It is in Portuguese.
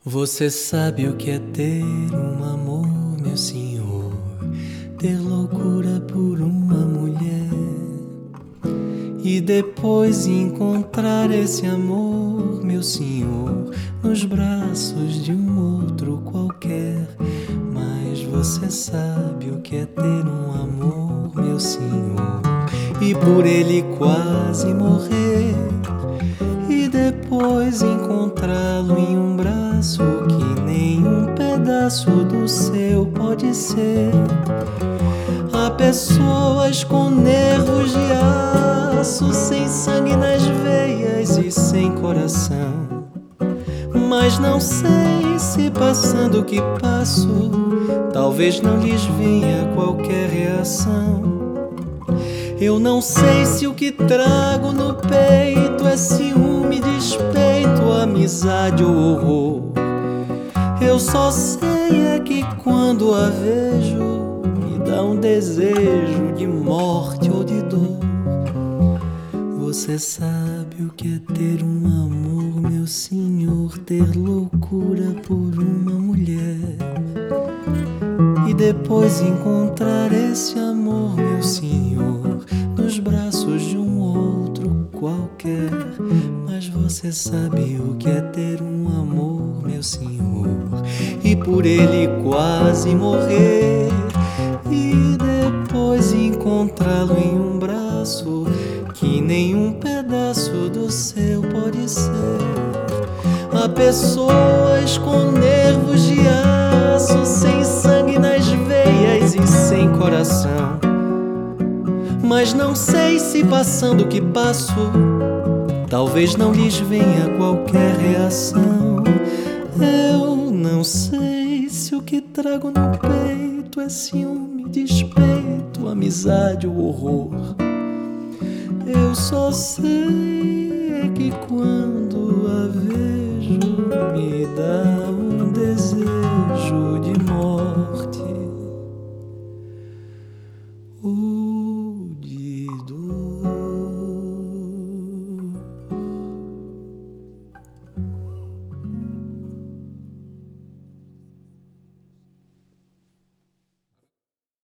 Você sabe o que é ter um amor, meu senhor, ter loucura por uma mulher e depois encontrar esse amor, meu senhor, nos braços de um outro qualquer. Mas você sabe o que é ter um amor, meu senhor, e por ele quase morrer e depois encontrá-lo em um braço que nem um pedaço do seu pode ser. Há pessoas com nervos de aço, sem sangue nas veias e sem coração, mas não sei se passando o que passo, talvez não lhes venha qualquer reação. Eu não sei se o que trago no peito é ciúme, despeito, amizade ou horror. Eu só sei é que quando a vejo me dá um desejo de morte ou de dor. Você sabe o que é ter um amor, meu senhor, ter loucura por uma mulher e depois encontrar esse amor, meu senhor, nos braços de um outro qualquer. Mas você sabe o que é ter um amor, meu senhor, e por ele quase morrer e depois encontrá-lo em um braço que nenhum pedaço do seu pode ser. Há pessoas com nervos de aço, sem sangue nas veias e sem coração, mas não sei se passando o que passo, talvez não lhes venha qualquer reação. Eu não sei se o que trago no peito é ciúme, despeito, amizade ou horror. Eu só sei é que quando a vejo me dá